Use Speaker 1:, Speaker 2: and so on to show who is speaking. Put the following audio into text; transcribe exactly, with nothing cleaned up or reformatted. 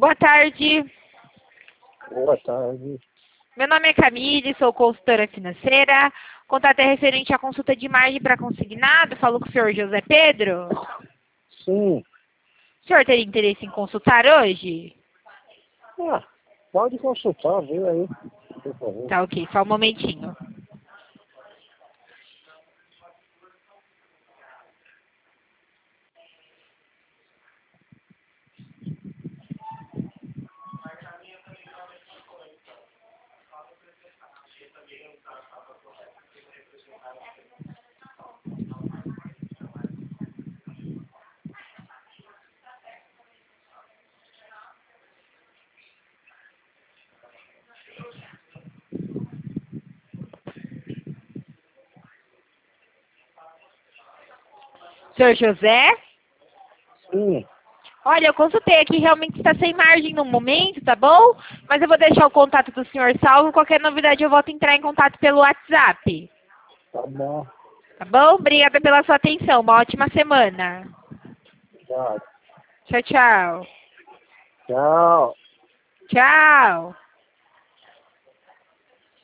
Speaker 1: Boa tarde.
Speaker 2: Boa tarde.
Speaker 1: Meu nome é Camille, sou consultora financeira. O contato é referente à consulta de margem para consignado. Falou com o senhor José Pedro.
Speaker 2: Sim.
Speaker 1: O senhor teria interesse em consultar hoje?
Speaker 2: Ah, pode consultar, vem aí, por favor.
Speaker 1: Tá ok, só um momentinho. Senhor José?
Speaker 2: Sim.
Speaker 1: Olha, eu consultei aqui, realmente está sem margem no momento, tá bom? Mas eu vou deixar o contato do senhor salvo. Qualquer novidade eu volto a entrar em contato pelo WhatsApp.
Speaker 2: Tá bom.
Speaker 1: Tá bom? Obrigada pela sua atenção. Uma ótima semana.
Speaker 2: Tchau.
Speaker 1: Tchau, tchau.
Speaker 2: Tchau.
Speaker 1: Tchau.